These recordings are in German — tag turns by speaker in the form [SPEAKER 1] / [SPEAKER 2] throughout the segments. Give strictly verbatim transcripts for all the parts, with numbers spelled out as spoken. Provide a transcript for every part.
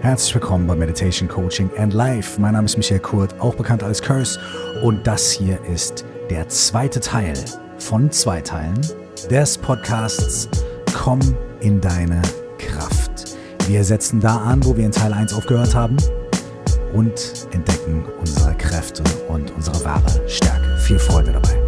[SPEAKER 1] Herzlich willkommen bei Meditation, Coaching and Life. Mein Name ist Michael Kurt, auch bekannt als Curse. Und das hier ist der zweite Teil von zwei Teilen des Podcasts Komm in deine Kraft. Wir setzen da an, wo wir in Teil eins aufgehört haben und entdecken unsere Kräfte und unsere wahre Stärke. Viel Freude dabei.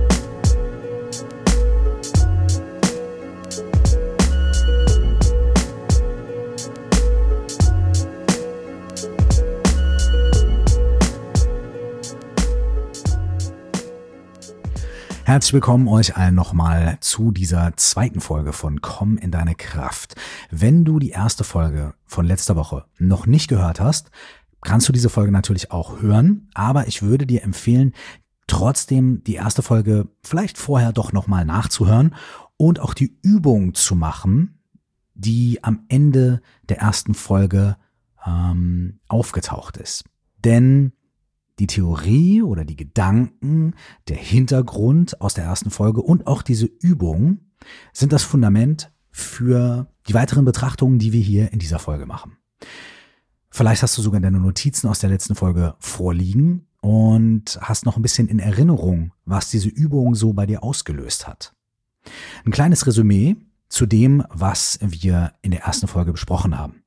[SPEAKER 1] Herzlich willkommen euch allen nochmal zu dieser zweiten Folge von Komm in deine Kraft. Wenn du die erste Folge von letzter Woche noch nicht gehört hast, kannst du diese Folge natürlich auch hören, aber ich würde dir empfehlen, trotzdem die erste Folge vielleicht vorher doch nochmal nachzuhören und auch die Übung zu machen, die am Ende der ersten Folge ähm, aufgetaucht ist. Denn die Theorie oder die Gedanken, der Hintergrund aus der ersten Folge und auch diese Übung sind das Fundament für die weiteren Betrachtungen, die wir hier in dieser Folge machen. Vielleicht hast du sogar deine Notizen aus der letzten Folge vorliegen und hast noch ein bisschen in Erinnerung, was diese Übung so bei dir ausgelöst hat. Ein kleines Resümee zu dem, was wir in der ersten Folge besprochen haben.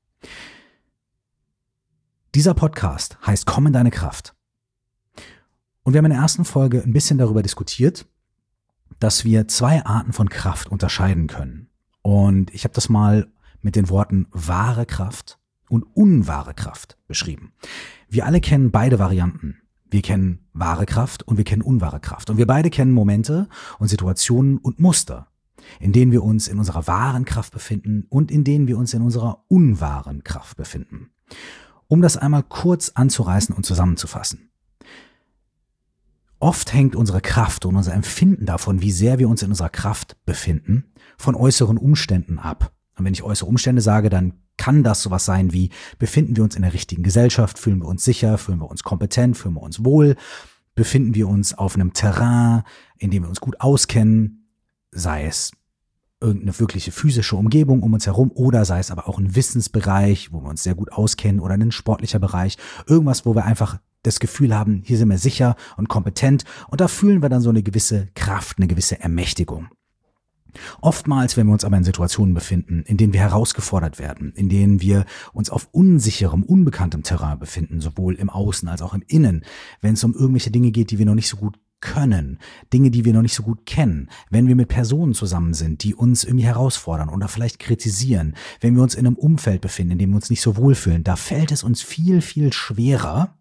[SPEAKER 1] Dieser Podcast heißt Komm in deine Kraft. Und wir haben in der ersten Folge ein bisschen darüber diskutiert, dass wir zwei Arten von Kraft unterscheiden können. Und ich habe das mal mit den Worten wahre Kraft und unwahre Kraft beschrieben. Wir alle kennen beide Varianten. Wir kennen wahre Kraft und wir kennen unwahre Kraft. Und wir beide kennen Momente und Situationen und Muster, in denen wir uns in unserer wahren Kraft befinden und in denen wir uns in unserer unwahren Kraft befinden. Um das einmal kurz anzureißen und zusammenzufassen. Oft hängt unsere Kraft und unser Empfinden davon, wie sehr wir uns in unserer Kraft befinden, von äußeren Umständen ab. Und wenn ich äußere Umstände sage, dann kann das sowas sein wie, befinden wir uns in der richtigen Gesellschaft, fühlen wir uns sicher, fühlen wir uns kompetent, fühlen wir uns wohl, befinden wir uns auf einem Terrain, in dem wir uns gut auskennen, sei es irgendeine wirkliche physische Umgebung um uns herum oder sei es aber auch ein Wissensbereich, wo wir uns sehr gut auskennen oder ein sportlicher Bereich, irgendwas, wo wir einfach das Gefühl haben, hier sind wir sicher und kompetent und da fühlen wir dann so eine gewisse Kraft, eine gewisse Ermächtigung. Oftmals, wenn wir uns aber in Situationen befinden, in denen wir herausgefordert werden, in denen wir uns auf unsicherem, unbekanntem Terrain befinden, sowohl im Außen als auch im Innen, wenn es um irgendwelche Dinge geht, die wir noch nicht so gut können, Dinge, die wir noch nicht so gut kennen, wenn wir mit Personen zusammen sind, die uns irgendwie herausfordern oder vielleicht kritisieren, wenn wir uns in einem Umfeld befinden, in dem wir uns nicht so wohlfühlen, da fällt es uns viel, viel schwerer,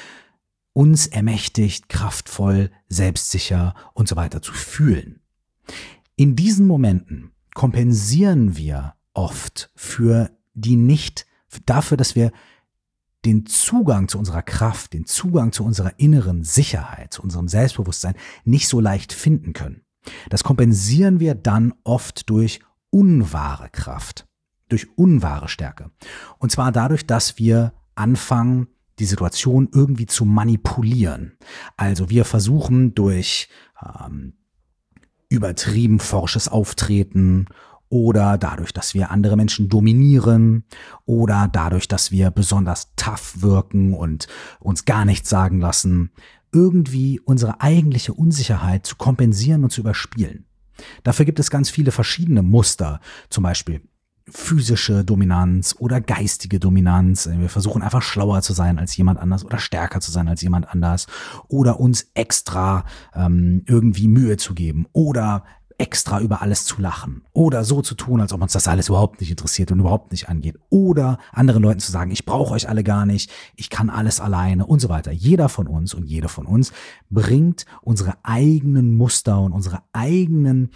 [SPEAKER 1] uns ermächtigt, kraftvoll, selbstsicher und so weiter zu fühlen. In diesen Momenten kompensieren wir oft für die nicht, dafür, dass wir den Zugang zu unserer Kraft, den Zugang zu unserer inneren Sicherheit, zu unserem Selbstbewusstsein nicht so leicht finden können. Das kompensieren wir dann oft durch unwahre Kraft, durch unwahre Stärke. Und zwar dadurch, dass wir anfangen, die Situation irgendwie zu manipulieren. Also wir versuchen durch ähm, übertrieben forsches Auftreten oder dadurch, dass wir andere Menschen dominieren oder dadurch, dass wir besonders tough wirken und uns gar nichts sagen lassen, irgendwie unsere eigentliche Unsicherheit zu kompensieren und zu überspielen. Dafür gibt es ganz viele verschiedene Muster, zum Beispiel physische Dominanz oder geistige Dominanz. Wir versuchen einfach schlauer zu sein als jemand anders oder stärker zu sein als jemand anders oder uns extra ähm, irgendwie Mühe zu geben oder extra über alles zu lachen oder so zu tun, als ob uns das alles überhaupt nicht interessiert und überhaupt nicht angeht oder anderen Leuten zu sagen, ich brauche euch alle gar nicht, ich kann alles alleine und so weiter. Jeder von uns und jede von uns bringt unsere eigenen Muster und unsere eigenen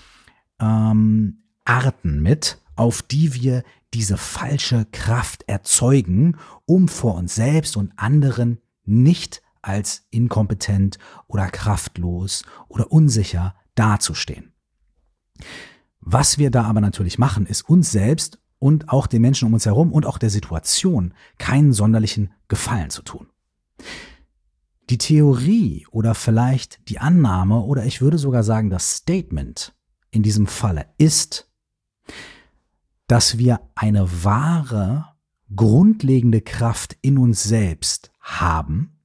[SPEAKER 1] ähm, Arten mit, auf die wir diese falsche Kraft erzeugen, um vor uns selbst und anderen nicht als inkompetent oder kraftlos oder unsicher dazustehen. Was wir da aber natürlich machen, ist uns selbst und auch den Menschen um uns herum und auch der Situation keinen sonderlichen Gefallen zu tun. Die Theorie oder vielleicht die Annahme oder ich würde sogar sagen das Statement in diesem Falle ist, dass wir eine wahre grundlegende Kraft in uns selbst haben,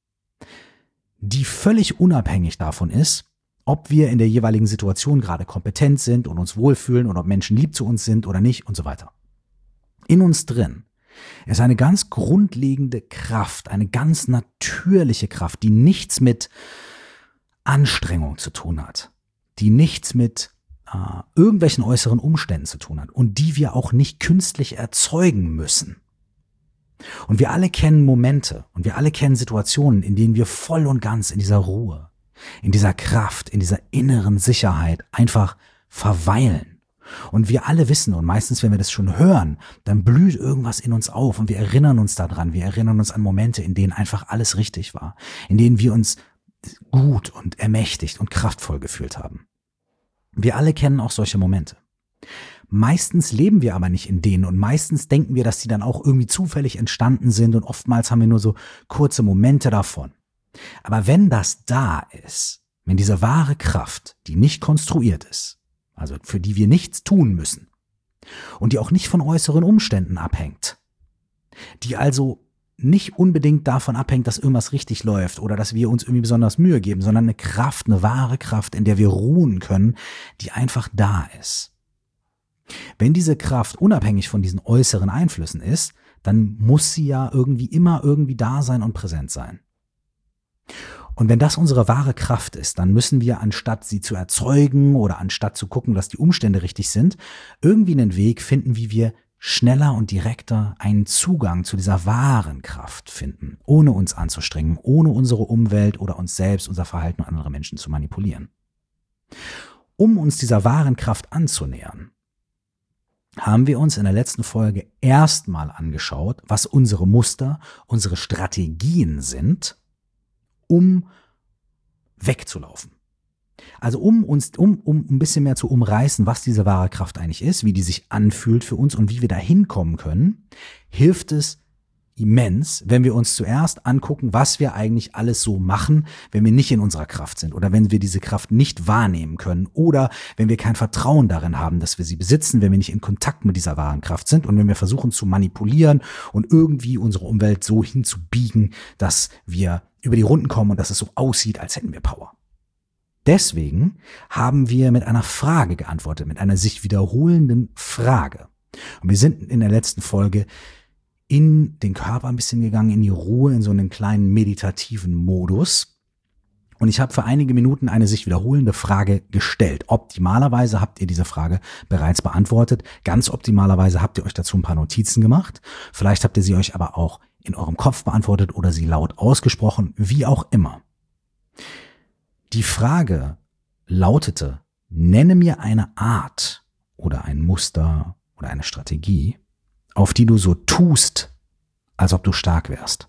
[SPEAKER 1] die völlig unabhängig davon ist, ob wir in der jeweiligen Situation gerade kompetent sind und uns wohlfühlen und ob Menschen lieb zu uns sind oder nicht und so weiter. In uns drin ist eine ganz grundlegende Kraft, eine ganz natürliche Kraft, die nichts mit Anstrengung zu tun hat, die nichts mit äh, irgendwelchen äußeren Umständen zu tun hat und die wir auch nicht künstlich erzeugen müssen. Und wir alle kennen Momente und wir alle kennen Situationen, in denen wir voll und ganz in dieser Ruhe, in dieser Kraft, in dieser inneren Sicherheit einfach verweilen. Und wir alle wissen, und meistens, wenn wir das schon hören, dann blüht irgendwas in uns auf und wir erinnern uns daran, wir erinnern uns an Momente, in denen einfach alles richtig war, in denen wir uns gut und ermächtigt und kraftvoll gefühlt haben. Wir alle kennen auch solche Momente. Meistens leben wir aber nicht in denen und meistens denken wir, dass die dann auch irgendwie zufällig entstanden sind und oftmals haben wir nur so kurze Momente davon. Aber wenn das da ist, wenn diese wahre Kraft, die nicht konstruiert ist, also für die wir nichts tun müssen und die auch nicht von äußeren Umständen abhängt, die also nicht unbedingt davon abhängt, dass irgendwas richtig läuft oder dass wir uns irgendwie besonders Mühe geben, sondern eine Kraft, eine wahre Kraft, in der wir ruhen können, die einfach da ist. Wenn diese Kraft unabhängig von diesen äußeren Einflüssen ist, dann muss sie ja irgendwie immer irgendwie da sein und präsent sein. Und wenn das unsere wahre Kraft ist, dann müssen wir, anstatt sie zu erzeugen oder anstatt zu gucken, dass die Umstände richtig sind, irgendwie einen Weg finden, wie wir schneller und direkter einen Zugang zu dieser wahren Kraft finden, ohne uns anzustrengen, ohne unsere Umwelt oder uns selbst, unser Verhalten und andere Menschen zu manipulieren. Um uns dieser wahren Kraft anzunähern, haben wir uns in der letzten Folge erstmal angeschaut, was unsere Muster, unsere Strategien sind, um wegzulaufen. Also um uns, um, um ein bisschen mehr zu umreißen, was diese wahre Kraft eigentlich ist, wie die sich anfühlt für uns und wie wir da hinkommen können, hilft es immens, wenn wir uns zuerst angucken, was wir eigentlich alles so machen, wenn wir nicht in unserer Kraft sind oder wenn wir diese Kraft nicht wahrnehmen können oder wenn wir kein Vertrauen darin haben, dass wir sie besitzen, wenn wir nicht in Kontakt mit dieser wahren Kraft sind und wenn wir versuchen zu manipulieren und irgendwie unsere Umwelt so hinzubiegen, dass wir über die Runden kommen und dass es so aussieht, als hätten wir Power. Deswegen haben wir mit einer Frage geantwortet, mit einer sich wiederholenden Frage. Und wir sind in der letzten Folge in den Körper ein bisschen gegangen, in die Ruhe, in so einen kleinen meditativen Modus. Und ich habe für einige Minuten eine sich wiederholende Frage gestellt. Optimalerweise habt ihr diese Frage bereits beantwortet. Ganz optimalerweise habt ihr euch dazu ein paar Notizen gemacht. Vielleicht habt ihr sie euch aber auch in eurem Kopf beantwortet oder sie laut ausgesprochen, wie auch immer. Die Frage lautete: Nenne mir eine Art oder ein Muster oder eine Strategie, auf die du so tust, als ob du stark wärst.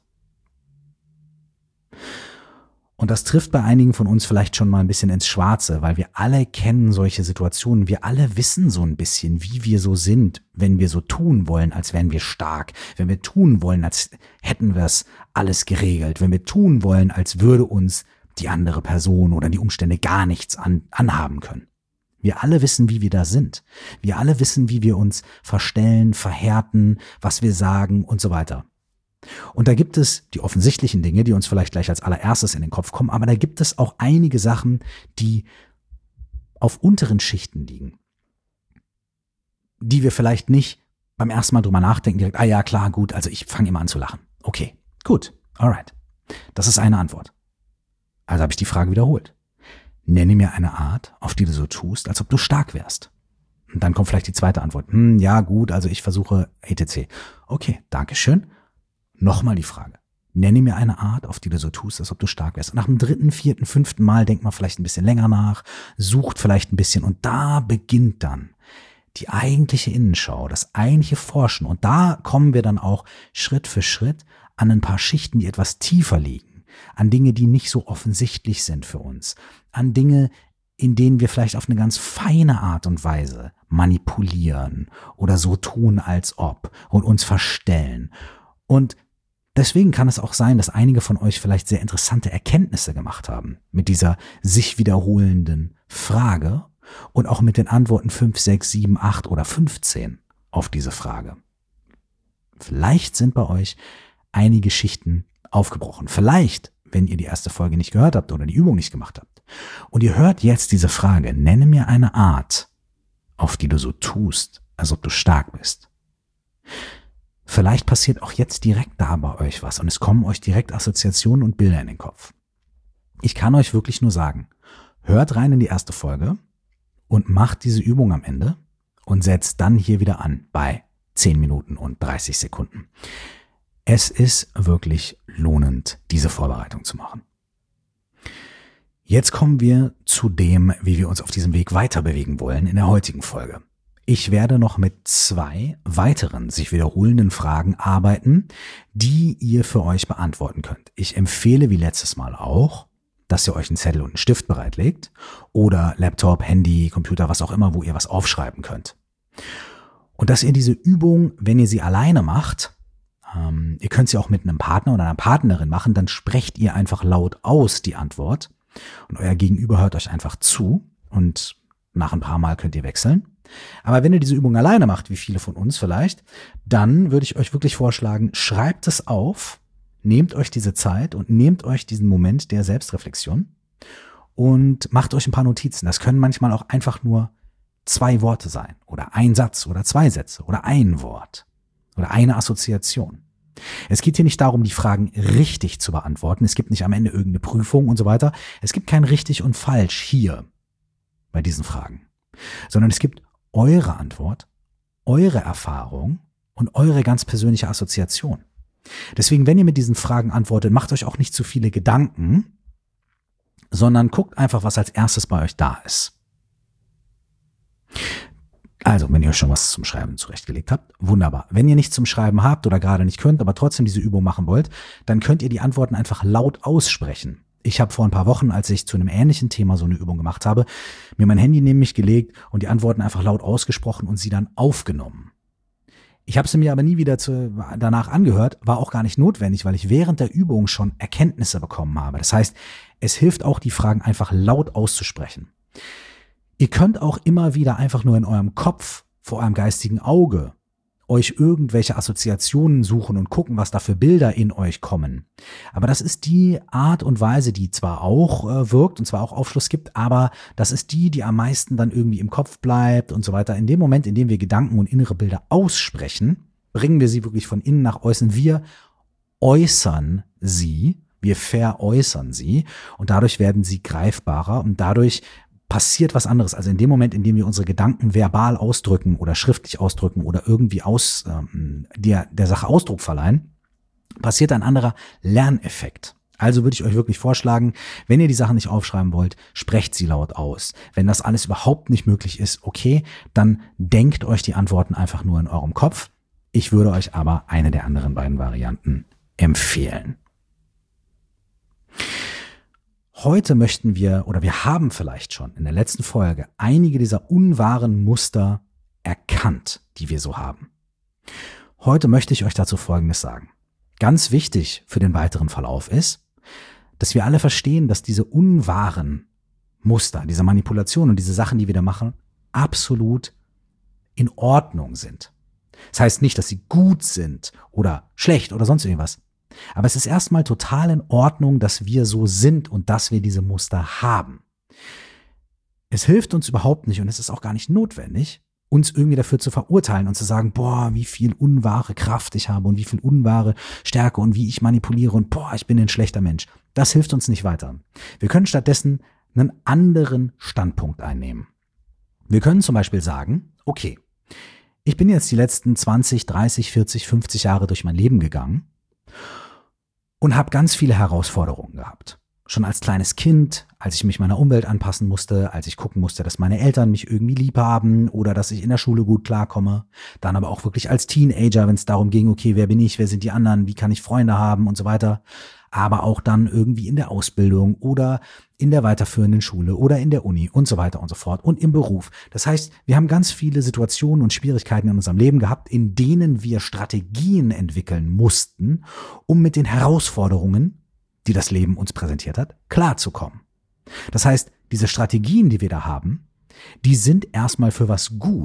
[SPEAKER 1] Und das trifft bei einigen von uns vielleicht schon mal ein bisschen ins Schwarze, weil wir alle kennen solche Situationen. Wir alle wissen so ein bisschen, wie wir so sind, wenn wir so tun wollen, als wären wir stark. Wenn wir tun wollen, als hätten wir es alles geregelt. Wenn wir tun wollen, als würde uns die andere Person oder die Umstände gar nichts an, anhaben können. Wir alle wissen, wie wir da sind. Wir alle wissen, wie wir uns verstellen, verhärten, was wir sagen und so weiter. Und da gibt es die offensichtlichen Dinge, die uns vielleicht gleich als allererstes in den Kopf kommen, aber da gibt es auch einige Sachen, die auf unteren Schichten liegen, die wir vielleicht nicht beim ersten Mal drüber nachdenken, direkt, ah ja, klar, gut, also ich fange immer an zu lachen. Okay, gut, alright. Das ist eine Antwort. Also habe ich die Frage wiederholt. Nenne mir eine Art, auf die du so tust, als ob du stark wärst. Und dann kommt vielleicht die zweite Antwort. Hm, ja, gut, also ich versuche et cetera. Okay, dankeschön. Nochmal die Frage. Nenne mir eine Art, auf die du so tust, als ob du stark wärst. Und nach dem dritten, vierten, fünften Mal denkt man vielleicht ein bisschen länger nach, sucht vielleicht ein bisschen und da beginnt dann die eigentliche Innenschau, das eigentliche Forschen. Und da kommen wir dann auch Schritt für Schritt an ein paar Schichten, die etwas tiefer liegen, an Dinge, die nicht so offensichtlich sind für uns, an Dinge, in denen wir vielleicht auf eine ganz feine Art und Weise manipulieren oder so tun, als ob und uns verstellen. Und deswegen kann es auch sein, dass einige von euch vielleicht sehr interessante Erkenntnisse gemacht haben mit dieser sich wiederholenden Frage und auch mit den Antworten fünf, sechs, sieben, acht oder fünfzehn auf diese Frage. Vielleicht sind bei euch einige Schichten aufgebrochen. Vielleicht, wenn ihr die erste Folge nicht gehört habt oder die Übung nicht gemacht habt. Und ihr hört jetzt diese Frage, nenne mir eine Art, auf die du so tust, als ob du stark bist. Vielleicht passiert auch jetzt direkt da bei euch was und es kommen euch direkt Assoziationen und Bilder in den Kopf. Ich kann euch wirklich nur sagen, hört rein in die erste Folge und macht diese Übung am Ende und setzt dann hier wieder an bei zehn Minuten und dreißig Sekunden. Es ist wirklich lohnend, diese Vorbereitung zu machen. Jetzt kommen wir zu dem, wie wir uns auf diesem Weg weiter bewegen wollen in der heutigen Folge. Ich werde noch mit zwei weiteren sich wiederholenden Fragen arbeiten, die ihr für euch beantworten könnt. Ich empfehle, wie letztes Mal auch, dass ihr euch einen Zettel und einen Stift bereitlegt oder Laptop, Handy, Computer, was auch immer, wo ihr was aufschreiben könnt. Und dass ihr diese Übung, wenn ihr sie alleine macht, ähm, ihr könnt sie auch mit einem Partner oder einer Partnerin machen, dann sprecht ihr einfach laut aus die Antwort und euer Gegenüber hört euch einfach zu und nach ein paar Mal könnt ihr wechseln. Aber wenn ihr diese Übung alleine macht, wie viele von uns vielleicht, dann würde ich euch wirklich vorschlagen, schreibt es auf, nehmt euch diese Zeit und nehmt euch diesen Moment der Selbstreflexion und macht euch ein paar Notizen. Das können manchmal auch einfach nur zwei Worte sein oder ein Satz oder zwei Sätze oder ein Wort oder eine Assoziation. Es geht hier nicht darum, die Fragen richtig zu beantworten. Es gibt nicht am Ende irgendeine Prüfung und so weiter. Es gibt kein richtig und falsch hier bei diesen Fragen, sondern es gibt eure Antwort, eure Erfahrung und eure ganz persönliche Assoziation. Deswegen, wenn ihr mit diesen Fragen antwortet, macht euch auch nicht zu viele Gedanken, sondern guckt einfach, was als erstes bei euch da ist. Also, wenn ihr schon was zum Schreiben zurechtgelegt habt, wunderbar. Wenn ihr nichts zum Schreiben habt oder gerade nicht könnt, aber trotzdem diese Übung machen wollt, dann könnt ihr die Antworten einfach laut aussprechen. Ich habe vor ein paar Wochen, als ich zu einem ähnlichen Thema so eine Übung gemacht habe, mir mein Handy neben mich gelegt und die Antworten einfach laut ausgesprochen und sie dann aufgenommen. Ich habe sie mir aber nie wieder zu, danach angehört, war auch gar nicht notwendig, weil ich während der Übung schon Erkenntnisse bekommen habe. Das heißt, es hilft auch, die Fragen einfach laut auszusprechen. Ihr könnt auch immer wieder einfach nur in eurem Kopf, vor eurem geistigen Auge, euch irgendwelche Assoziationen suchen und gucken, was da für Bilder in euch kommen. Aber das ist die Art und Weise, die zwar auch äh, wirkt und zwar auch Aufschluss gibt, aber das ist die, die am meisten dann irgendwie im Kopf bleibt und so weiter. In dem Moment, in dem wir Gedanken und innere Bilder aussprechen, bringen wir sie wirklich von innen nach außen. Wir äußern sie, wir veräußern sie und dadurch werden sie greifbarer und dadurch passiert was anderes. Also in dem Moment, in dem wir unsere Gedanken verbal ausdrücken oder schriftlich ausdrücken oder irgendwie aus ähm, der, der Sache Ausdruck verleihen, passiert ein anderer Lerneffekt. Also würde ich euch wirklich vorschlagen, wenn ihr die Sachen nicht aufschreiben wollt, sprecht sie laut aus. Wenn das alles überhaupt nicht möglich ist, okay, dann denkt euch die Antworten einfach nur in eurem Kopf. Ich würde euch aber eine der anderen beiden Varianten empfehlen. Heute möchten wir, oder wir haben vielleicht schon in der letzten Folge einige dieser unwahren Muster erkannt, die wir so haben. Heute möchte ich euch dazu Folgendes sagen. Ganz wichtig für den weiteren Verlauf ist, dass wir alle verstehen, dass diese unwahren Muster, diese Manipulationen und diese Sachen, die wir da machen, absolut in Ordnung sind. Das heißt nicht, dass sie gut sind oder schlecht oder sonst irgendwas. Aber es ist erstmal total in Ordnung, dass wir so sind und dass wir diese Muster haben. Es hilft uns überhaupt nicht und es ist auch gar nicht notwendig, uns irgendwie dafür zu verurteilen und zu sagen, boah, wie viel unwahre Kraft ich habe und wie viel unwahre Stärke und wie ich manipuliere und boah, ich bin ein schlechter Mensch. Das hilft uns nicht weiter. Wir können stattdessen einen anderen Standpunkt einnehmen. Wir können zum Beispiel sagen, okay, ich bin jetzt die letzten zwanzig, dreißig, vierzig, fünfzig Jahre durch mein Leben gegangen und habe ganz viele Herausforderungen gehabt. Schon als kleines Kind, als ich mich meiner Umwelt anpassen musste, als ich gucken musste, dass meine Eltern mich irgendwie lieb haben oder dass ich in der Schule gut klarkomme. Dann aber auch wirklich als Teenager, wenn es darum ging, okay, wer bin ich, wer sind die anderen, wie kann ich Freunde haben und so weiter. Aber auch dann irgendwie in der Ausbildung oder in der weiterführenden Schule oder in der Uni und so weiter und so fort und im Beruf. Das heißt, wir haben ganz viele Situationen und Schwierigkeiten in unserem Leben gehabt, in denen wir Strategien entwickeln mussten, um mit den Herausforderungen, die das Leben uns präsentiert hat, klarzukommen. Das heißt, diese Strategien, die wir da haben, die sind erstmal für was gut.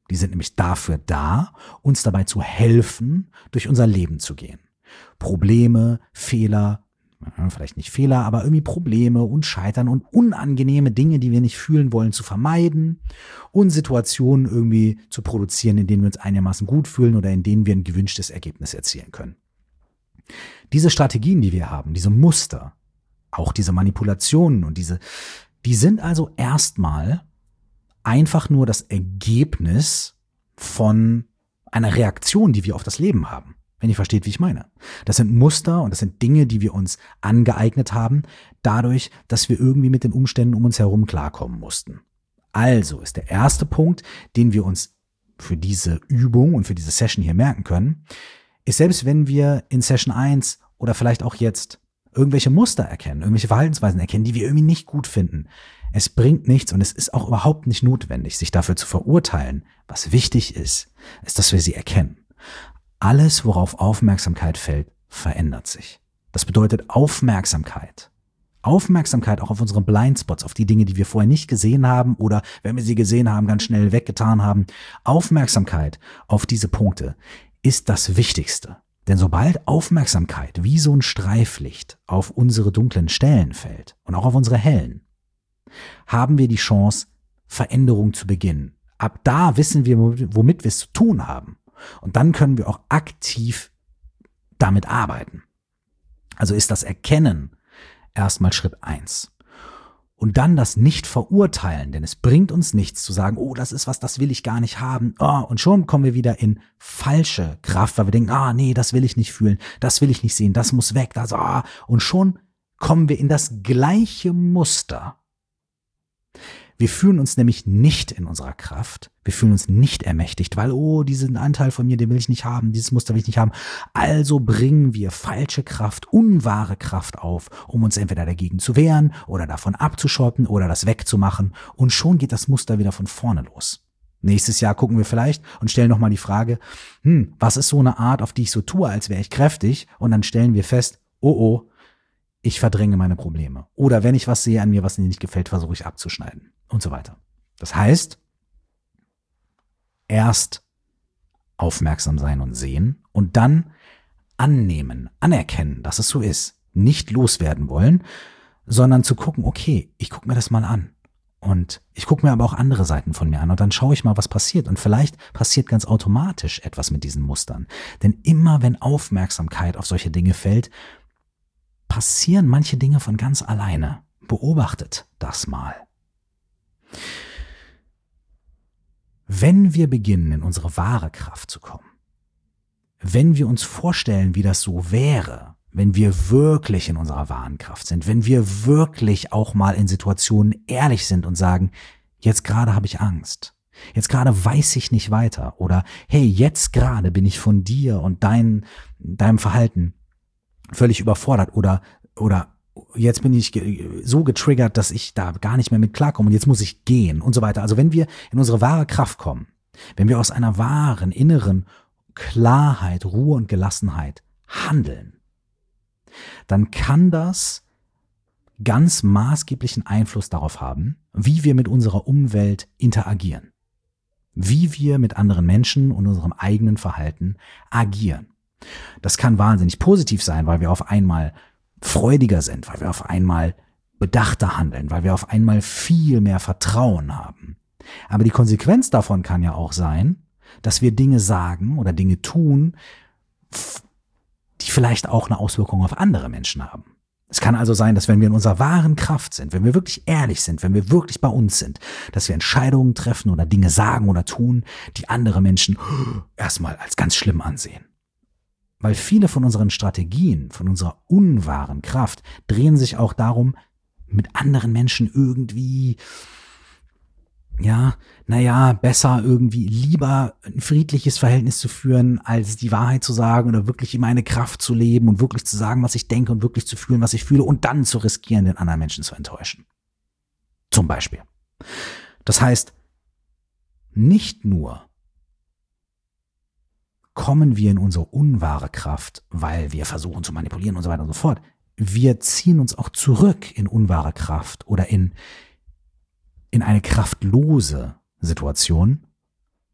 [SPEAKER 1] Die sind nämlich dafür da, uns dabei zu helfen, durch unser Leben zu gehen. Probleme, Fehler, vielleicht nicht Fehler, aber irgendwie Probleme und Scheitern und unangenehme Dinge, die wir nicht fühlen wollen, zu vermeiden und Situationen irgendwie zu produzieren, in denen wir uns einigermaßen gut fühlen oder in denen wir ein gewünschtes Ergebnis erzielen können. Diese Strategien, die wir haben, diese Muster, auch diese Manipulationen und diese, die sind also erstmal einfach nur das Ergebnis von einer Reaktion, die wir auf das Leben haben. Wenn ihr versteht, wie ich meine. Das sind Muster und das sind Dinge, die wir uns angeeignet haben, dadurch, dass wir irgendwie mit den Umständen um uns herum klarkommen mussten. Also ist der erste Punkt, den wir uns für diese Übung und für diese Session hier merken können, ist, selbst wenn wir in Session eins oder vielleicht auch jetzt irgendwelche Muster erkennen, irgendwelche Verhaltensweisen erkennen, die wir irgendwie nicht gut finden, es bringt nichts und es ist auch überhaupt nicht notwendig, sich dafür zu verurteilen. Was wichtig ist, ist, dass wir sie erkennen. Alles, worauf Aufmerksamkeit fällt, verändert sich. Das bedeutet Aufmerksamkeit. Aufmerksamkeit auch auf unsere Blindspots, auf die Dinge, die wir vorher nicht gesehen haben oder, wenn wir sie gesehen haben, ganz schnell weggetan haben. Aufmerksamkeit auf diese Punkte ist das Wichtigste. Denn sobald Aufmerksamkeit wie so ein Streiflicht auf unsere dunklen Stellen fällt und auch auf unsere hellen, haben wir die Chance, Veränderung zu beginnen. Ab da wissen wir, womit wir es zu tun haben. Und dann können wir auch aktiv damit arbeiten. Also ist das Erkennen erstmal Schritt eins. Und dann das Nicht-Verurteilen, denn es bringt uns nichts zu sagen, oh, das ist was, das will ich gar nicht haben. Oh, und schon kommen wir wieder in falsche Kraft, weil wir denken, ah, nee, das will ich nicht fühlen, das will ich nicht sehen, das muss weg. Das, ah. Und schon kommen wir in das gleiche Muster. Wir fühlen uns nämlich nicht in unserer Kraft. Wir fühlen uns nicht ermächtigt, weil, oh, diesen Anteil von mir, den will ich nicht haben, dieses Muster will ich nicht haben. Also bringen wir falsche Kraft, unwahre Kraft auf, um uns entweder dagegen zu wehren oder davon abzuschotten oder das wegzumachen. Und schon geht das Muster wieder von vorne los. Nächstes Jahr gucken wir vielleicht und stellen nochmal die Frage, hm, was ist so eine Art, auf die ich so tue, als wäre ich kräftig? Und dann stellen wir fest, oh, oh, ich verdränge meine Probleme. Oder wenn ich was sehe an mir, was mir nicht gefällt, versuche ich abzuschneiden. Und so weiter. Das heißt, erst aufmerksam sein und sehen und dann annehmen, anerkennen, dass es so ist. Nicht loswerden wollen, sondern zu gucken, okay, ich gucke mir das mal an. Und ich gucke mir aber auch andere Seiten von mir an und dann schaue ich mal, was passiert. Und vielleicht passiert ganz automatisch etwas mit diesen Mustern. Denn immer wenn Aufmerksamkeit auf solche Dinge fällt, passieren manche Dinge von ganz alleine. Beobachtet das mal. Wenn wir beginnen, in unsere wahre Kraft zu kommen, wenn wir uns vorstellen, wie das so wäre, wenn wir wirklich in unserer wahren Kraft sind, wenn wir wirklich auch mal in Situationen ehrlich sind und sagen, jetzt gerade habe ich Angst, jetzt gerade weiß ich nicht weiter oder hey, jetzt gerade bin ich von dir und dein, deinem Verhalten völlig überfordert oder, oder jetzt bin ich so getriggert, dass ich da gar nicht mehr mit klarkomme und jetzt muss ich gehen und so weiter. Also wenn wir in unsere wahre Kraft kommen, wenn wir aus einer wahren, inneren Klarheit, Ruhe und Gelassenheit handeln, dann kann das ganz maßgeblichen Einfluss darauf haben, wie wir mit unserer Umwelt interagieren, wie wir mit anderen Menschen und unserem eigenen Verhalten agieren. Das kann wahnsinnig positiv sein, weil wir auf einmal freudiger sind, weil wir auf einmal bedachter handeln, weil wir auf einmal viel mehr Vertrauen haben. Aber die Konsequenz davon kann ja auch sein, dass wir Dinge sagen oder Dinge tun, die vielleicht auch eine Auswirkung auf andere Menschen haben. Es kann also sein, dass wenn wir in unserer wahren Kraft sind, wenn wir wirklich ehrlich sind, wenn wir wirklich bei uns sind, dass wir Entscheidungen treffen oder Dinge sagen oder tun, die andere Menschen erstmal als ganz schlimm ansehen. Weil viele von unseren Strategien, von unserer unwahren Kraft, drehen sich auch darum, mit anderen Menschen irgendwie, ja, naja, besser irgendwie, lieber ein friedliches Verhältnis zu führen, als die Wahrheit zu sagen oder wirklich in meine Kraft zu leben und wirklich zu sagen, was ich denke und wirklich zu fühlen, was ich fühle und dann zu riskieren, den anderen Menschen zu enttäuschen. Zum Beispiel. Das heißt, nicht nur kommen wir in unsere unwahre Kraft, weil wir versuchen zu manipulieren und so weiter und so fort. Wir ziehen uns auch zurück in unwahre Kraft oder in, in eine kraftlose Situation,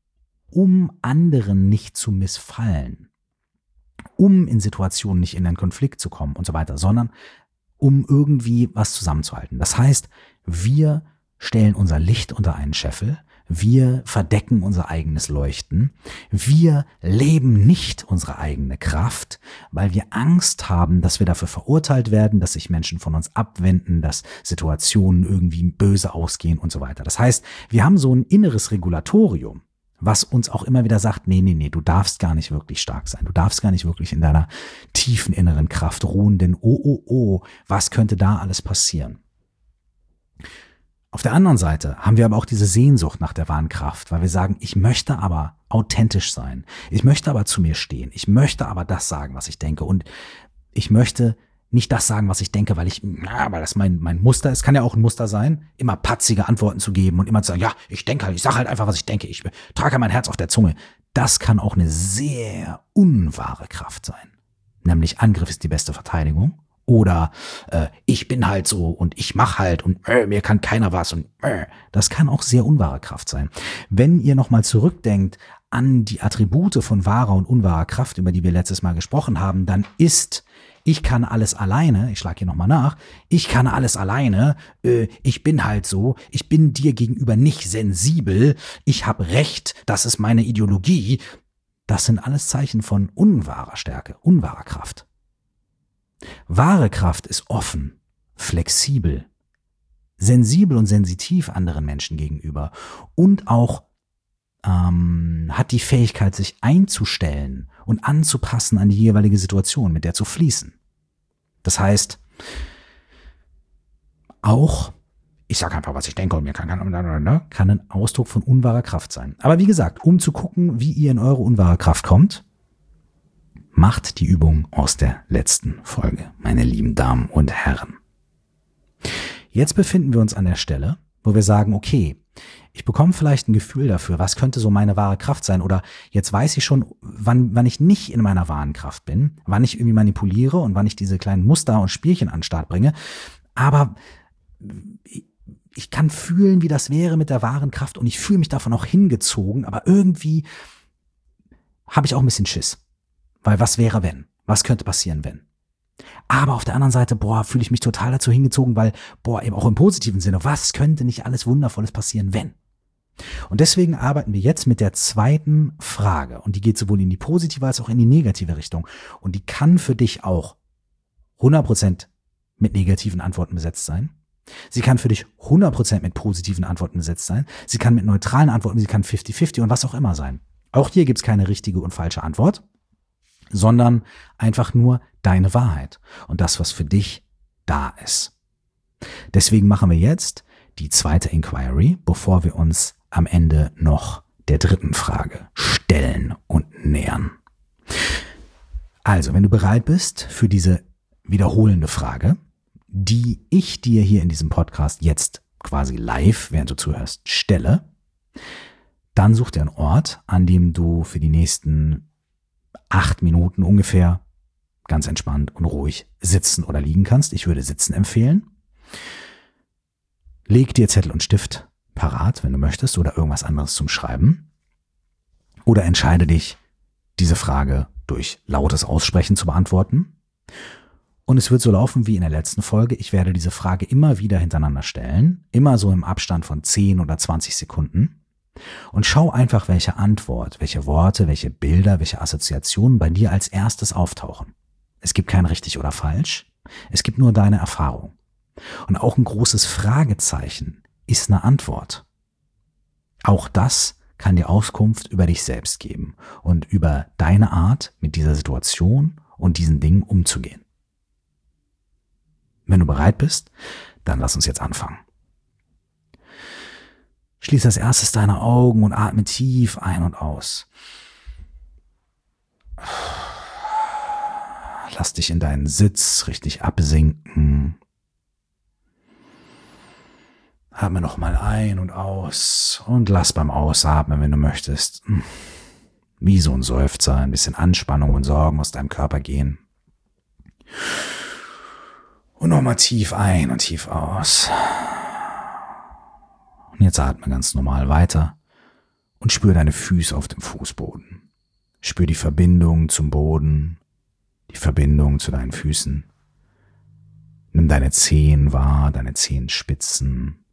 [SPEAKER 1] um anderen nicht zu missfallen, um in Situationen nicht in einen Konflikt zu kommen und so weiter, sondern um irgendwie was zusammenzuhalten. Das heißt, wir stellen unser Licht unter einen Scheffel, wir verdecken unser eigenes Leuchten, wir leben nicht unsere eigene Kraft, weil wir Angst haben, dass wir dafür verurteilt werden, dass sich Menschen von uns abwenden, dass Situationen irgendwie böse ausgehen und so weiter. Das heißt, wir haben so ein inneres Regulatorium, was uns auch immer wieder sagt, nee, nee, nee, du darfst gar nicht wirklich stark sein, du darfst gar nicht wirklich in deiner tiefen inneren Kraft ruhen, denn oh, oh, oh, was könnte da alles passieren? Auf der anderen Seite haben wir aber auch diese Sehnsucht nach der wahren Kraft, weil wir sagen, ich möchte aber authentisch sein, ich möchte aber zu mir stehen, ich möchte aber das sagen, was ich denke und ich möchte nicht das sagen, was ich denke, weil ich, ja, weil das mein, mein Muster ist, kann ja auch ein Muster sein, immer patzige Antworten zu geben und immer zu sagen, ja, ich denke halt, ich sage halt einfach, was ich denke, ich trage mein Herz auf der Zunge. Das kann auch eine sehr unwahre Kraft sein. Nämlich Angriff ist die beste Verteidigung. Oder äh, ich bin halt so und ich mache halt und äh, mir kann keiner was und äh, das kann auch sehr unwahre Kraft sein. Wenn ihr nochmal zurückdenkt an die Attribute von wahrer und unwahrer Kraft, über die wir letztes Mal gesprochen haben, dann ist ich kann alles alleine, ich schlage hier nochmal nach, ich kann alles alleine, äh, ich bin halt so, ich bin dir gegenüber nicht sensibel, ich habe Recht, das ist meine Ideologie. Das sind alles Zeichen von unwahrer Stärke, unwahrer Kraft. Wahre Kraft ist offen, flexibel, sensibel und sensitiv anderen Menschen gegenüber und auch ähm, hat die Fähigkeit, sich einzustellen und anzupassen an die jeweilige Situation, mit der zu fließen. Das heißt, auch, ich sage einfach, was ich denke und mir kann, kann, kann ein Ausdruck von unwahrer Kraft sein. Aber wie gesagt, um zu gucken, wie ihr in eure unwahre Kraft kommt, macht die Übung aus der letzten Folge, meine lieben Damen und Herren. Jetzt befinden wir uns an der Stelle, wo wir sagen, okay, ich bekomme vielleicht ein Gefühl dafür, was könnte so meine wahre Kraft sein oder jetzt weiß ich schon, wann, wann ich nicht in meiner wahren Kraft bin, wann ich irgendwie manipuliere und wann ich diese kleinen Muster und Spielchen an den Start bringe, aber ich kann fühlen, wie das wäre mit der wahren Kraft und ich fühle mich davon auch hingezogen, aber irgendwie habe ich auch ein bisschen Schiss. Weil was wäre, wenn? Was könnte passieren, wenn? Aber auf der anderen Seite, boah, fühle ich mich total dazu hingezogen, weil, boah, eben auch im positiven Sinne, was könnte nicht alles Wundervolles passieren, wenn? Und deswegen arbeiten wir jetzt mit der zweiten Frage. Und die geht sowohl in die positive als auch in die negative Richtung. Und die kann für dich auch hundert Prozent mit negativen Antworten besetzt sein. Sie kann für dich hundert Prozent mit positiven Antworten besetzt sein. Sie kann mit neutralen Antworten, sie kann fifty fifty und was auch immer sein. Auch hier gibt es keine richtige und falsche Antwort, sondern einfach nur deine Wahrheit und das, was für dich da ist. Deswegen machen wir jetzt die zweite Inquiry, bevor wir uns am Ende noch der dritten Frage stellen und nähern. Also, wenn du bereit bist für diese wiederholende Frage, die ich dir hier in diesem Podcast jetzt quasi live, während du zuhörst, stelle, dann such dir einen Ort, an dem du für die nächsten acht Minuten ungefähr ganz entspannt und ruhig sitzen oder liegen kannst. Ich würde sitzen empfehlen. Leg dir Zettel und Stift parat, wenn du möchtest, oder irgendwas anderes zum Schreiben. Oder entscheide dich, diese Frage durch lautes Aussprechen zu beantworten. Und es wird so laufen wie in der letzten Folge. Ich werde diese Frage immer wieder hintereinander stellen, immer so im Abstand von zehn oder zwanzig Sekunden. Und schau einfach, welche Antwort, welche Worte, welche Bilder, welche Assoziationen bei dir als erstes auftauchen. Es gibt kein richtig oder falsch, es gibt nur deine Erfahrung. Und auch ein großes Fragezeichen ist eine Antwort. Auch das kann dir Auskunft über dich selbst geben und über deine Art, mit dieser Situation und diesen Dingen umzugehen. Wenn du bereit bist, dann lass uns jetzt anfangen. Schließ als erstes deine Augen und atme tief ein und aus. Lass dich in deinen Sitz richtig absinken. Atme nochmal ein und aus und lass beim Ausatmen, wenn du möchtest, wie so ein Seufzer, ein bisschen Anspannung und Sorgen aus deinem Körper gehen. Und nochmal tief ein und tief aus. Und jetzt atme ganz normal weiter Und spür deine Füße auf dem Fußboden. Spür die Verbindung zum Boden, die Verbindung zu deinen Füßen. Nimm deine Zehen wahr, deine Zehenspitzen,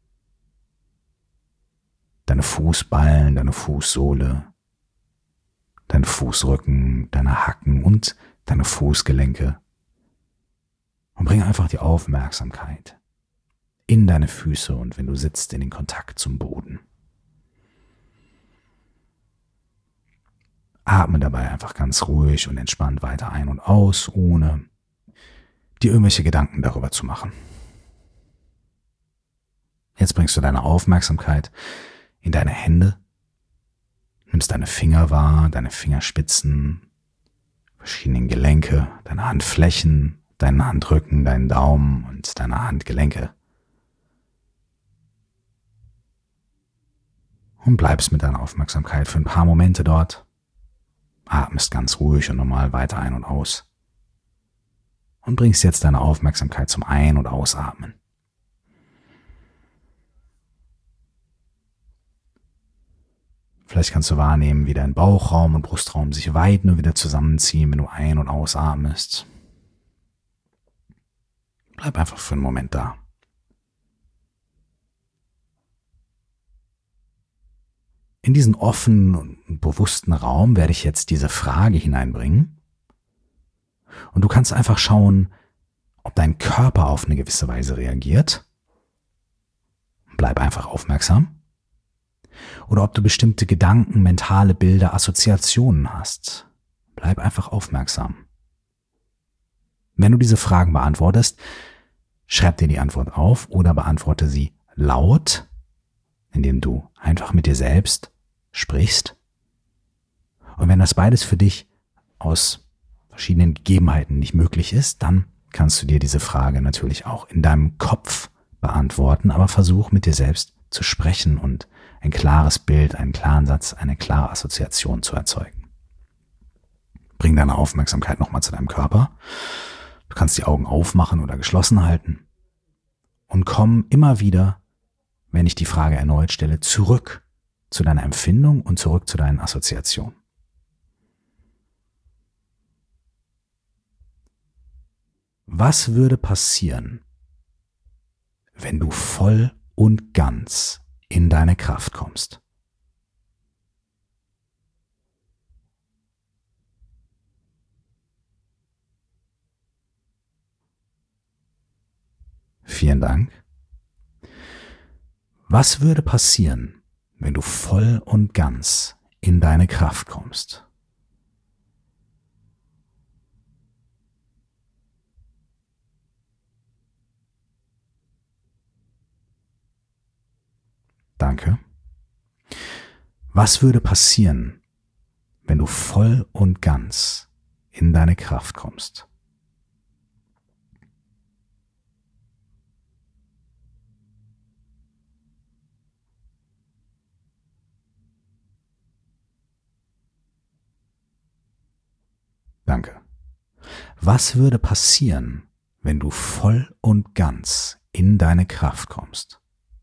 [SPEAKER 1] deine Fußballen, deine Fußsohle, dein Fußrücken, deine Hacken und deine Fußgelenke. Und bringe einfach die Aufmerksamkeit in deine Füße und wenn du sitzt, in den Kontakt zum Boden. Atme dabei einfach ganz ruhig und entspannt weiter ein und aus, ohne dir irgendwelche Gedanken darüber zu machen. Jetzt bringst du deine Aufmerksamkeit in deine Hände, nimmst deine Finger wahr, deine Fingerspitzen, verschiedene Gelenke, deine Handflächen, deinen Handrücken, deinen Daumen und deine Handgelenke. Und bleibst mit deiner Aufmerksamkeit für ein paar Momente dort. Atmest ganz ruhig und normal weiter ein und aus. Und bringst jetzt deine Aufmerksamkeit zum Ein- und Ausatmen. Vielleicht kannst du wahrnehmen, wie dein Bauchraum und Brustraum sich weiten und wieder zusammenziehen, wenn du ein- und ausatmest. Bleib einfach für einen Moment da. In diesen offenen und bewussten Raum werde ich jetzt diese Frage hineinbringen. Und du kannst einfach schauen, ob dein Körper auf eine gewisse Weise reagiert. Bleib einfach aufmerksam. Oder ob du bestimmte Gedanken, mentale Bilder, Assoziationen hast. Bleib einfach aufmerksam. Wenn du diese Fragen beantwortest, schreib dir die Antwort auf oder beantworte sie laut, indem du einfach mit dir selbst sprichst. Und wenn das beides für dich aus verschiedenen Gegebenheiten nicht möglich ist, dann kannst du dir diese Frage natürlich auch in deinem Kopf beantworten, aber versuch mit dir selbst zu sprechen und ein klares Bild, einen klaren Satz, eine klare Assoziation zu erzeugen. Bring deine Aufmerksamkeit nochmal zu deinem Körper. Du kannst die Augen aufmachen oder geschlossen halten und komm immer wieder, wenn ich die Frage erneut stelle, zurück zu deiner Empfindung und zurück zu deinen Assoziationen. Was würde passieren, wenn du voll und ganz in deine Kraft kommst? Vielen Dank. Was würde passieren, wenn du voll und ganz in deine Kraft kommst? Danke. Was würde passieren, wenn du voll und ganz in deine Kraft kommst? Danke. Was würde passieren, wenn du voll und ganz in deine Kraft kommst?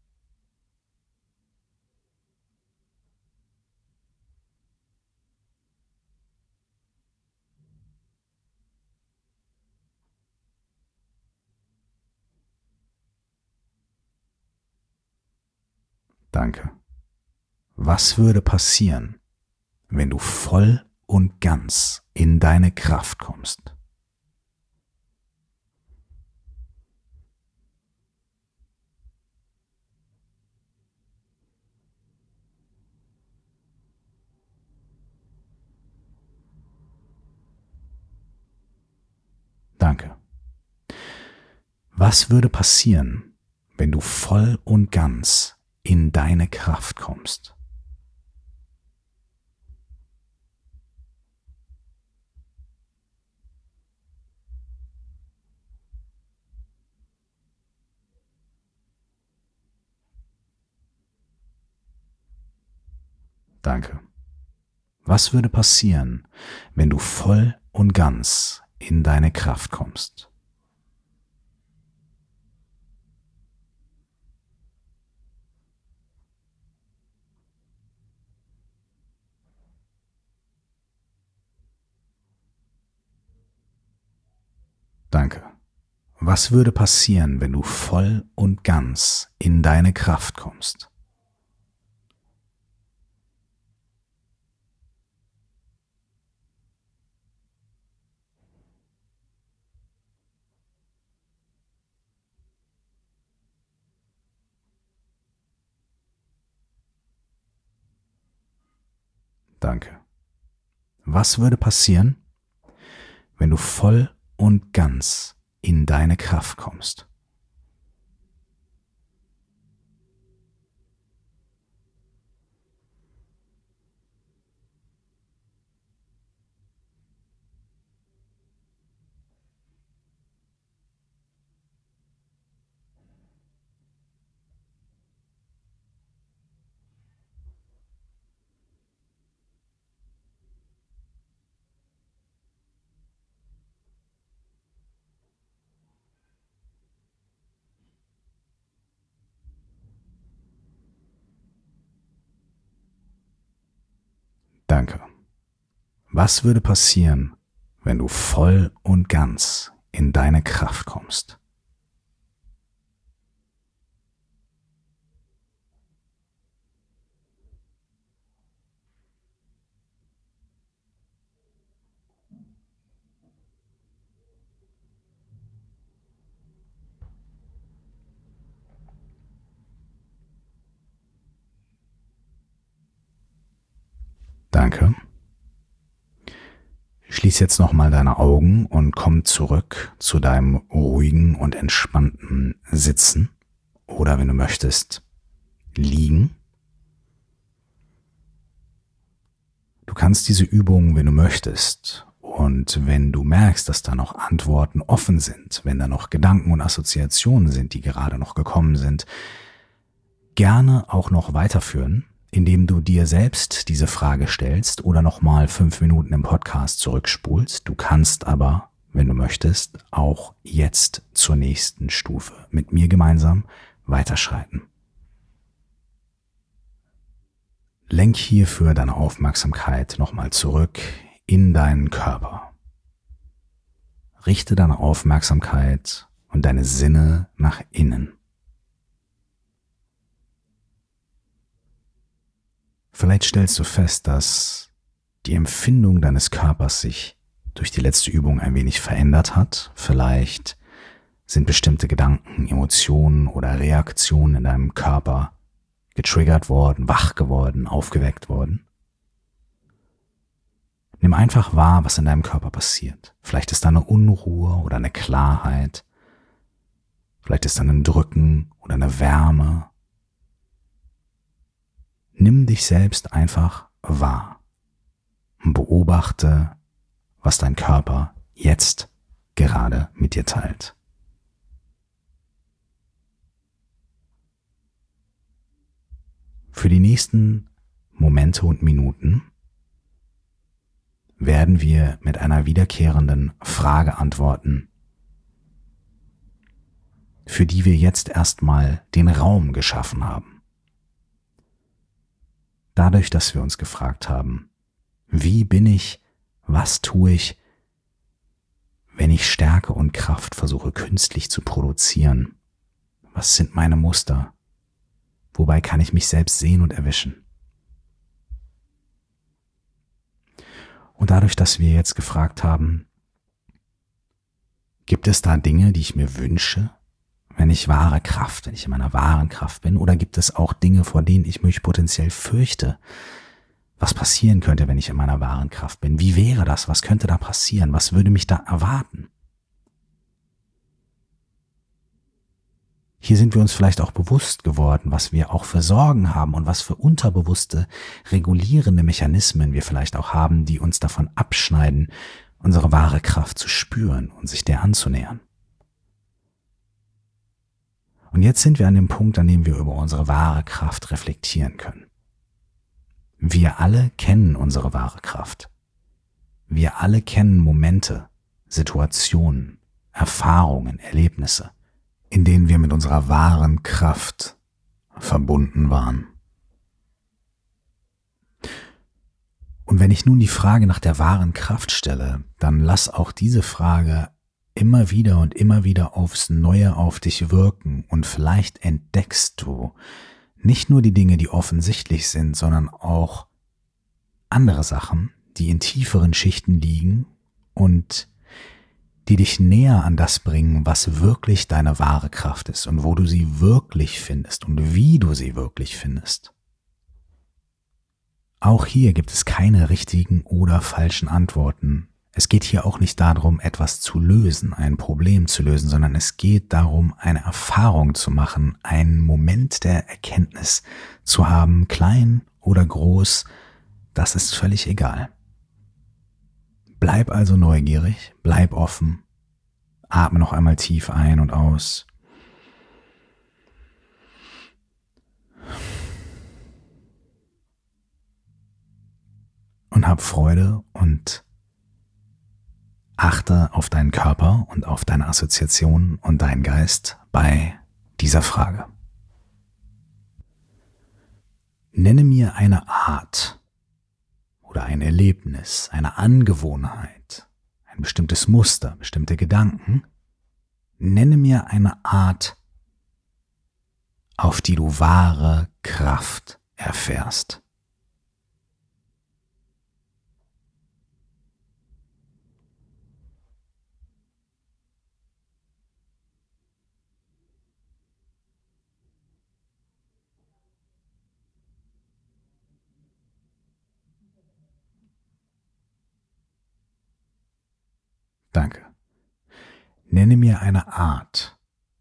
[SPEAKER 1] Danke. Was würde passieren, wenn du voll und ganz in deine Kraft kommst? Danke. Was würde passieren, wenn du voll und ganz in deine Kraft kommst? Danke. Was würde passieren, wenn du voll und ganz in deine Kraft kommst? Danke. Was würde passieren, wenn du voll und ganz in deine Kraft kommst? Danke. Was würde passieren, wenn du voll und ganz in deine Kraft kommst? Danke. Was würde passieren, wenn du voll und ganz in deine Kraft kommst? Danke. Schließ jetzt nochmal deine Augen und komm zurück zu deinem ruhigen und entspannten Sitzen oder, wenn du möchtest, liegen. Du kannst diese Übung, wenn du möchtest, und wenn du merkst, dass da noch Antworten offen sind, wenn da noch Gedanken und Assoziationen sind, die gerade noch gekommen sind, gerne auch noch weiterführen, indem du dir selbst diese Frage stellst oder nochmal fünf Minuten im Podcast zurückspulst. Du kannst aber, wenn du möchtest, auch jetzt zur nächsten Stufe mit mir gemeinsam weiterschreiten. Lenk hierfür deine Aufmerksamkeit nochmal zurück in deinen Körper. Richte deine Aufmerksamkeit und deine Sinne nach innen. Vielleicht stellst du fest, dass die Empfindung deines Körpers sich durch die letzte Übung ein wenig verändert hat. Vielleicht sind bestimmte Gedanken, Emotionen oder Reaktionen in deinem Körper getriggert worden, wach geworden, aufgeweckt worden. Nimm einfach wahr, was in deinem Körper passiert. Vielleicht ist da eine Unruhe oder eine Klarheit. Vielleicht ist da ein Drücken oder eine Wärme. Nimm dich selbst einfach wahr und beobachte, was dein Körper jetzt gerade mit dir teilt. Für die nächsten Momente und Minuten werden wir mit einer wiederkehrenden Frage antworten, für die wir jetzt erstmal den Raum geschaffen haben. Dadurch, dass wir uns gefragt haben, wie bin ich, was tue ich, wenn ich Stärke und Kraft versuche künstlich zu produzieren? Was sind meine Muster? Wobei kann ich mich selbst sehen und erwischen? Und dadurch, dass wir jetzt gefragt haben, gibt es da Dinge, die ich mir wünsche, wenn ich wahre Kraft, wenn ich in meiner wahren Kraft bin, oder gibt es auch Dinge, vor denen ich mich potenziell fürchte, was passieren könnte, wenn ich in meiner wahren Kraft bin? Wie wäre das? Was könnte da passieren? Was würde mich da erwarten? Hier sind wir uns vielleicht auch bewusst geworden, was wir auch für Sorgen haben und was für unterbewusste, regulierende Mechanismen wir vielleicht auch haben, die uns davon abschneiden, unsere wahre Kraft zu spüren und sich der anzunähern. Und jetzt sind wir an dem Punkt, an dem wir über unsere wahre Kraft reflektieren können. Wir alle kennen unsere wahre Kraft. Wir alle kennen Momente, Situationen, Erfahrungen, Erlebnisse, in denen wir mit unserer wahren Kraft verbunden waren. Und wenn ich nun die Frage nach der wahren Kraft stelle, dann lass auch diese Frage immer wieder und immer wieder aufs Neue auf dich wirken und vielleicht entdeckst du nicht nur die Dinge, die offensichtlich sind, sondern auch andere Sachen, die in tieferen Schichten liegen und die dich näher an das bringen, was wirklich deine wahre Kraft ist und wo du sie wirklich findest und wie du sie wirklich findest. Auch hier gibt es keine richtigen oder falschen Antworten. Es geht hier auch nicht darum, etwas zu lösen, ein Problem zu lösen, sondern es geht darum, eine Erfahrung zu machen, einen Moment der Erkenntnis zu haben, klein oder groß, das ist völlig egal. Bleib also neugierig, bleib offen, atme noch einmal tief ein und aus. Und hab Freude und achte auf deinen Körper und auf deine Assoziationen und deinen Geist bei dieser Frage. Nenne mir eine Art oder ein Erlebnis, eine Angewohnheit, ein bestimmtes Muster, bestimmte Gedanken. Nenne mir eine Art, auf die du wahre Kraft erfährst. Danke. Nenne mir eine Art,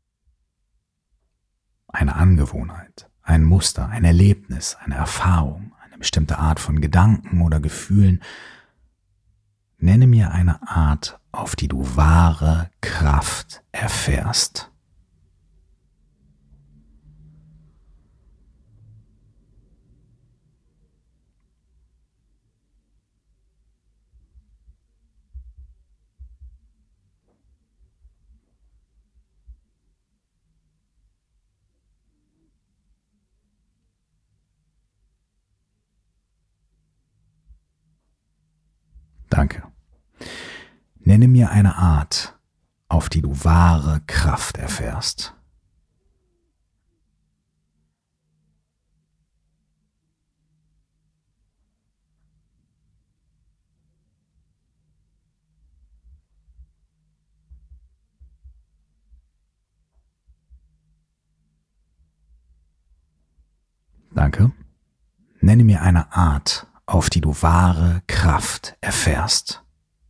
[SPEAKER 1] eine Angewohnheit, ein Muster, ein Erlebnis, eine Erfahrung, eine bestimmte Art von Gedanken oder Gefühlen. Nenne mir eine Art, auf die du wahre Kraft erfährst. Danke. Nenne mir eine Art, auf die du wahre Kraft erfährst. Danke. Nenne mir eine Art, auf die du wahre Kraft erfährst.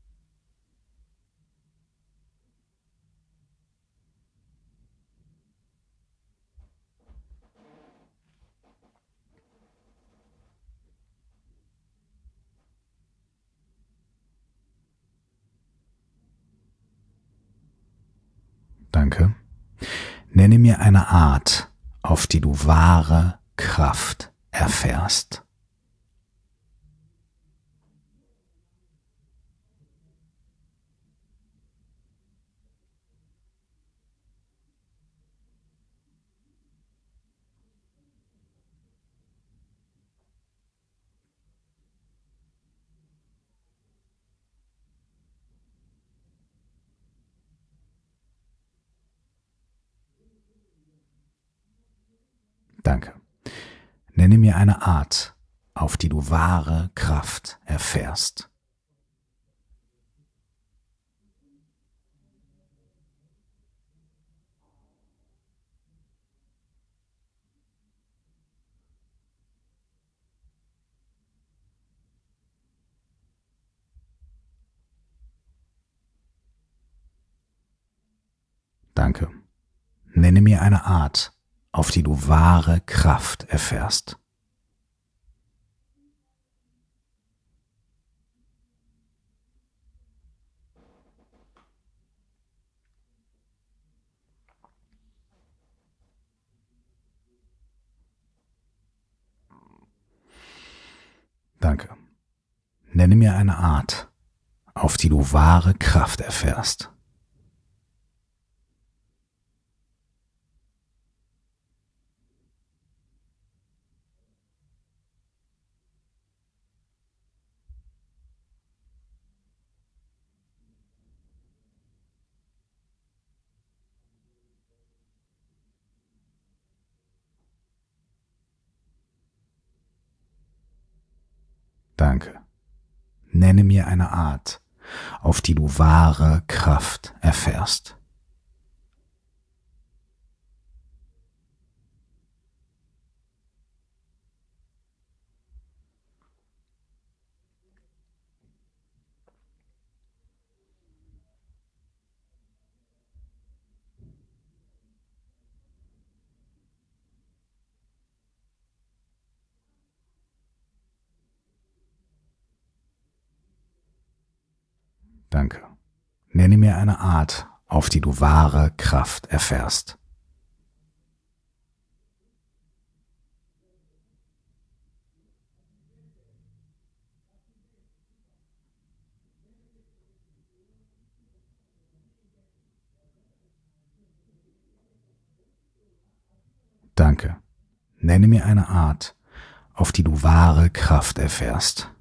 [SPEAKER 1] Danke. Nenne mir eine Art, auf die du wahre Kraft erfährst. Danke. Nenne mir eine Art, auf die du wahre Kraft erfährst. Danke. Nenne mir eine Art, auf die du wahre Kraft erfährst. Danke. Nenne mir eine Art, auf die du wahre Kraft erfährst. Danke. Nenne mir eine Art, auf die du wahre Kraft erfährst. Danke. Nenne mir eine Art, auf die du wahre Kraft erfährst. Danke. Nenne mir eine Art, auf die du wahre Kraft erfährst.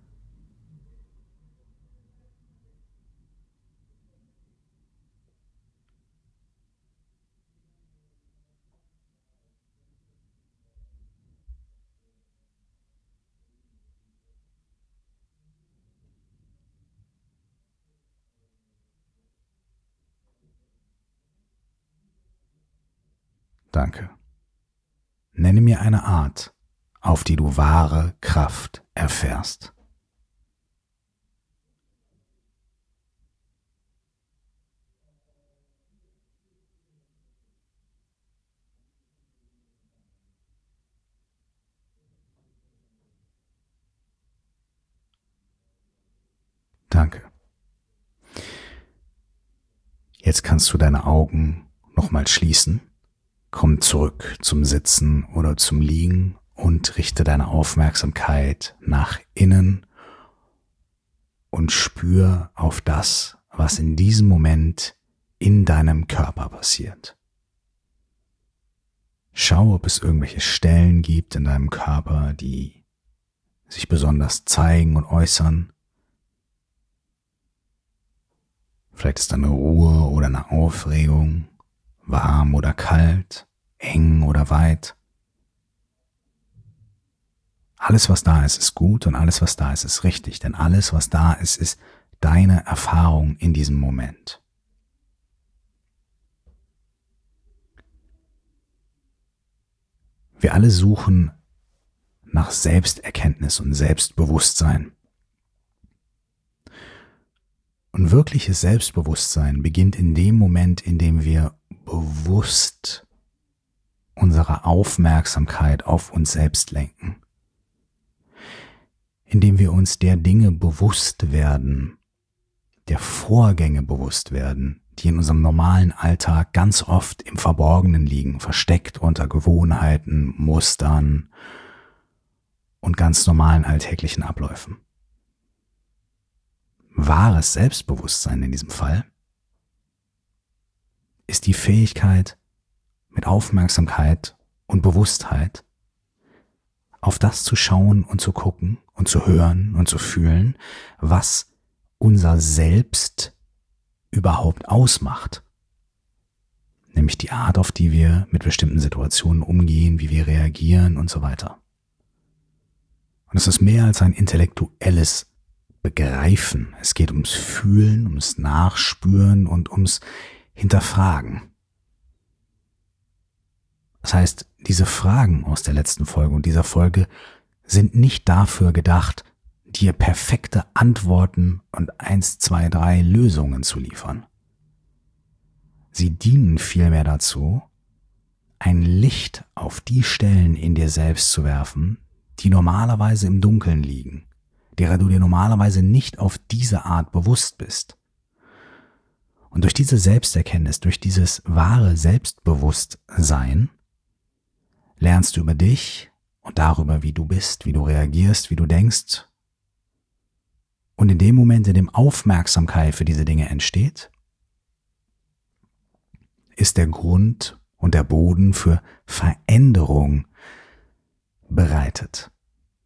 [SPEAKER 1] Danke. Nenne mir eine Art, auf die du wahre Kraft erfährst. Danke. Jetzt kannst du deine Augen nochmal schließen. Komm zurück zum Sitzen oder zum Liegen und richte deine Aufmerksamkeit nach innen und spür auf das, was in diesem Moment in deinem Körper passiert. Schau, ob es irgendwelche Stellen gibt in deinem Körper, die sich besonders zeigen und äußern. Vielleicht ist da eine Ruhe oder eine Aufregung. Warm oder kalt, eng oder weit. Alles, was da ist, ist gut und alles, was da ist, ist richtig, denn alles, was da ist, ist deine Erfahrung in diesem Moment. Wir alle suchen nach Selbsterkenntnis und Selbstbewusstsein. Und wirkliches Selbstbewusstsein beginnt in dem Moment, in dem wir bewusst unsere Aufmerksamkeit auf uns selbst lenken. Indem wir uns der Dinge bewusst werden, der Vorgänge bewusst werden, die in unserem normalen Alltag ganz oft im Verborgenen liegen, versteckt unter Gewohnheiten, Mustern und ganz normalen alltäglichen Abläufen. Wahres Selbstbewusstsein in diesem Fall ist die Fähigkeit, mit Aufmerksamkeit und Bewusstheit auf das zu schauen und zu gucken und zu hören und zu fühlen, was unser Selbst überhaupt ausmacht. Nämlich die Art, auf die wir mit bestimmten Situationen umgehen, wie wir reagieren und so weiter. Und es ist mehr als ein intellektuelles Begreifen. Es geht ums Fühlen, ums Nachspüren und ums Hinterfragen. Das heißt, diese Fragen aus der letzten Folge und dieser Folge sind nicht dafür gedacht, dir perfekte Antworten und eins, zwei, drei Lösungen zu liefern. Sie dienen vielmehr dazu, ein Licht auf die Stellen in dir selbst zu werfen, die normalerweise im Dunkeln liegen, derer du dir normalerweise nicht auf diese Art bewusst bist. Und durch diese Selbsterkenntnis, durch dieses wahre Selbstbewusstsein, lernst du über dich und darüber, wie du bist, wie du reagierst, wie du denkst. Und in dem Moment, in dem Aufmerksamkeit für diese Dinge entsteht, ist der Grund und der Boden für Veränderung bereitet.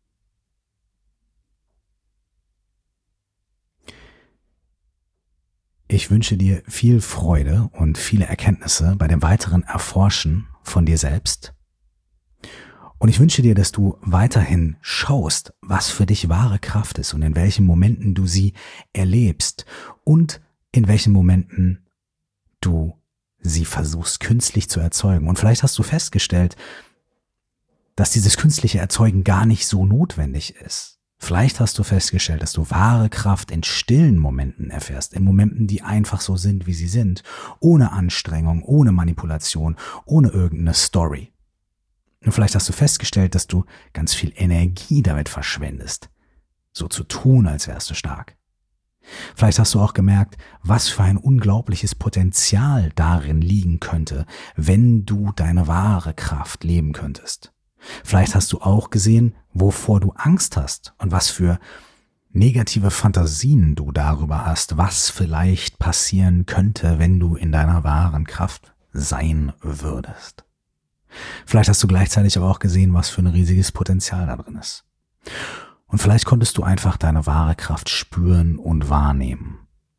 [SPEAKER 1] Ich wünsche dir viel Freude und viele Erkenntnisse bei dem weiteren Erforschen von dir selbst. Und ich wünsche dir, dass du weiterhin schaust, was für dich wahre Kraft ist und in welchen Momenten du sie erlebst und in welchen Momenten du sie versuchst künstlich zu erzeugen. Und vielleicht hast du festgestellt, dass dieses künstliche Erzeugen gar nicht so notwendig ist. Vielleicht hast du festgestellt, dass du wahre Kraft in stillen Momenten erfährst, in Momenten, die einfach so sind, wie sie sind, ohne Anstrengung, ohne Manipulation, ohne irgendeine Story. Und vielleicht hast du festgestellt, dass du ganz viel Energie damit verschwendest, so zu tun, als wärst du stark. Vielleicht hast du auch gemerkt, was für ein unglaubliches Potenzial darin liegen könnte, wenn du deine wahre Kraft leben könntest. Vielleicht hast du auch gesehen, wovor du Angst hast und was für negative Fantasien du darüber hast, was vielleicht passieren könnte, wenn du in deiner wahren Kraft sein würdest. Vielleicht hast du gleichzeitig aber auch gesehen, was für ein riesiges Potenzial da drin ist. Und vielleicht konntest du einfach deine wahre Kraft spüren und wahrnehmen.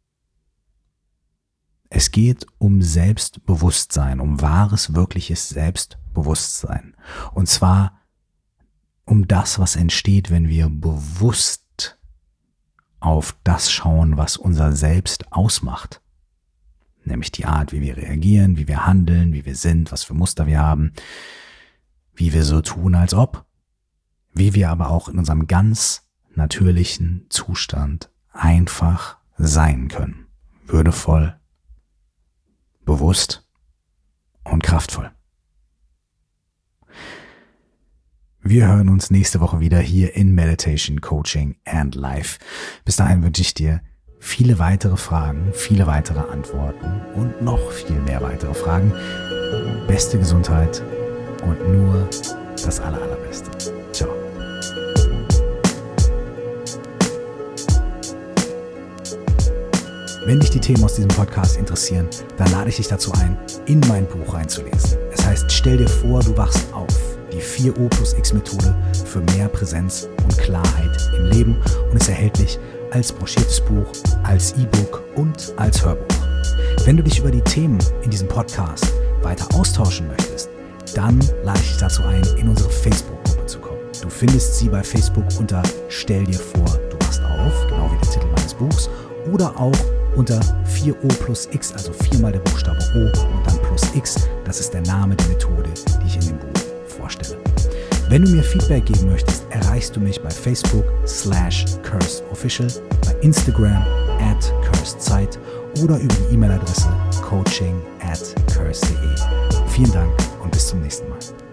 [SPEAKER 1] Es geht um Selbstbewusstsein, um wahres, wirkliches Selbstbewusstsein. Und zwar um das, was entsteht, wenn wir bewusst auf das schauen, was unser Selbst ausmacht. Nämlich die Art, wie wir reagieren, wie wir handeln, wie wir sind, was für Muster wir haben, wie wir so tun, als ob, wie wir aber auch in unserem ganz natürlichen Zustand einfach sein können. Würdevoll, bewusst und kraftvoll. Wir hören uns nächste Woche wieder hier in Meditation, Coaching and Life. Bis dahin wünsche ich dir viele weitere Fragen, viele weitere Antworten und noch viel mehr weitere Fragen. Beste Gesundheit und nur das Aller, Allerbeste. Ciao. Wenn dich die Themen aus diesem Podcast interessieren, dann lade ich dich dazu ein, in mein Buch reinzulesen. Es heißt, stell dir vor, du wachst auf. Die vier O plus X Methode für mehr Präsenz und Klarheit im Leben und ist erhältlich als broschiertes Buch, als E-Book und als Hörbuch. Wenn du dich über die Themen in diesem Podcast weiter austauschen möchtest, dann lade ich dich dazu ein, in unsere Facebook-Gruppe zu kommen. Du findest sie bei Facebook unter Stell dir vor, du wachst auf, genau wie der Titel meines Buchs, oder auch unter vier O plus X, also viermal der Buchstabe O und dann plus X. Das ist der Name der Methode, die ich in dem Buch vorstelle. Wenn du mir Feedback geben möchtest, erreichst du mich bei Facebook slash cursedofficial, bei Instagram at cursedsight oder über die E-Mail-Adresse coaching at curse punkt de. Vielen Dank und bis zum nächsten Mal.